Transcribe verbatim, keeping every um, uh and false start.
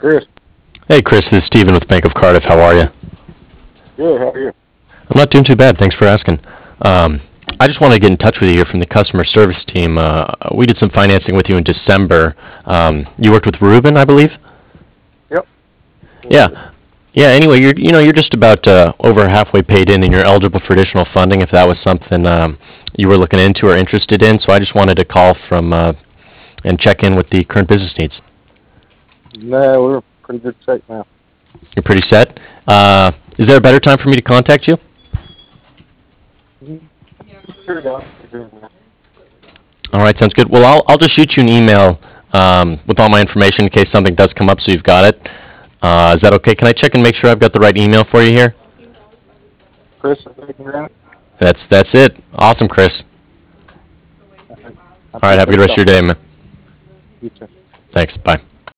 Chris. Hey, Chris, this is Steven with Bank of Cardiff. How are you? Good. How are you? I'm not doing too bad. Thanks for asking. Um, I just wanted to get in touch with you here from the customer service team. Uh, we did some financing with you in December. Um, you worked with Ruben, I believe? Yep. Yeah. Yeah, anyway, you're, you know, you're just about uh, over halfway paid in, and you're eligible for additional funding if that was something um, you were looking into or interested in. So I just wanted to call from uh, and check in with the current business needs. No, we're pretty good shape now. You're pretty set. Uh, is there a better time for me to contact you? Sure, yeah. All right, sounds good. Well, I'll, I'll just shoot you an email um, with all my information in case something does come up so you've got it. Uh, is that okay? Can I check and make sure I've got the right email for you here? Chris, I think you're in it. That's, that's it. Awesome, Chris. All right, have a good rest of your day, man. You too. Thanks. Bye.